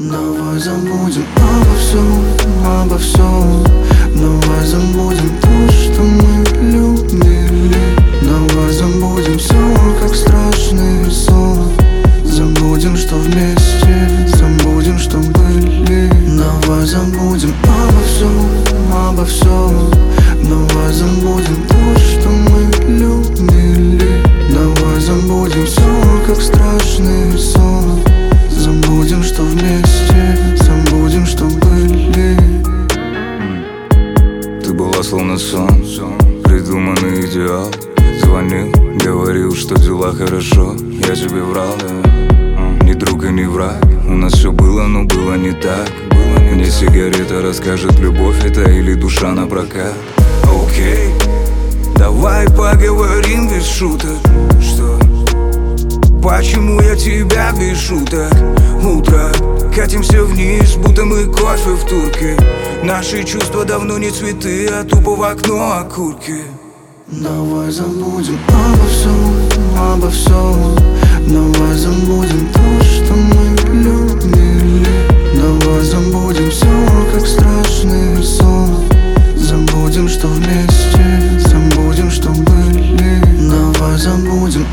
Давай забудем обо всем. Давай забудем то, что мы любили. Давай забудем все, как страшный сон. Забудем, что вместе, забудем, что были. Давай забудем обо всем. Давай забудем то, что мы любили. Давай забудем все, как страшный сон. Забудем, что вместе, забудем, что были. Ты была словно сон, придуманный идеал. Звонил, говорил, что дела хорошо. Я тебе врал, да? Ни друг и ни враг. У нас все было, но было не так. Мне сигарета расскажет, любовь это или душа на прокат. Окей, давай поговорим без шуток. Что? Почему я тебя без шуток? Утро, катимся вниз, будто мы кофе в турке. Наши чувства давно не цветы, а тупо в окно окурки. Давай забудем обо всем. Давай забудем то, что мы любили. Давай забудем все, как страшный сон. Забудем, что вместе, забудем, что были. Давай забудем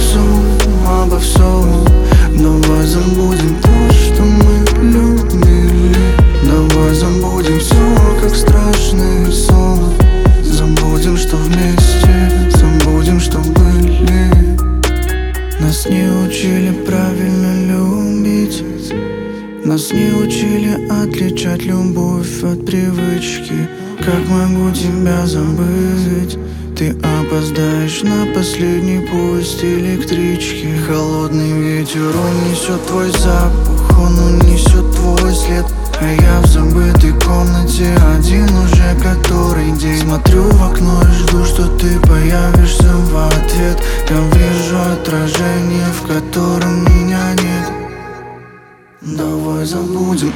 обо всем. Давай забудем то, что мы любили. Давай забудем все, как страшный сон. Забудем, что вместе, забудем, что были. Нас не учили правильно любить. Нас не учили отличать любовь от привычки. Как могу тебя забыть? Ты опоздаешь на последний поезд электрички. Холодный ветер унесет твой запах, он унесет твой след. А я в забытой комнате один уже который день. Смотрю в окно и жду, что ты появишься в ответ. Я вижу отражение, в котором меня нет. Давай забудем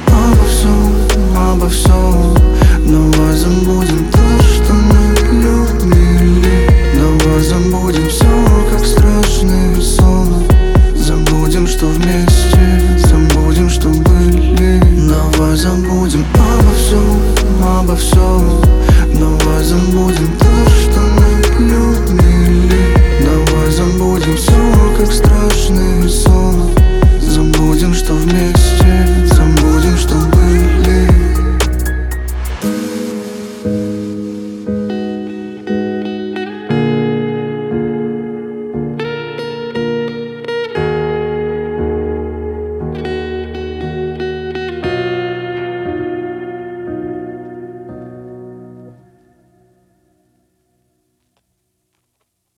обо всем. Давай забудем то, что мы любили. Давай забудем все, как страшный сон. Забудем, что вместе, забудем, что были. Давай забудем обо всем. Давай забудем то, что мы любили. Давай забудем все, как страшный сон.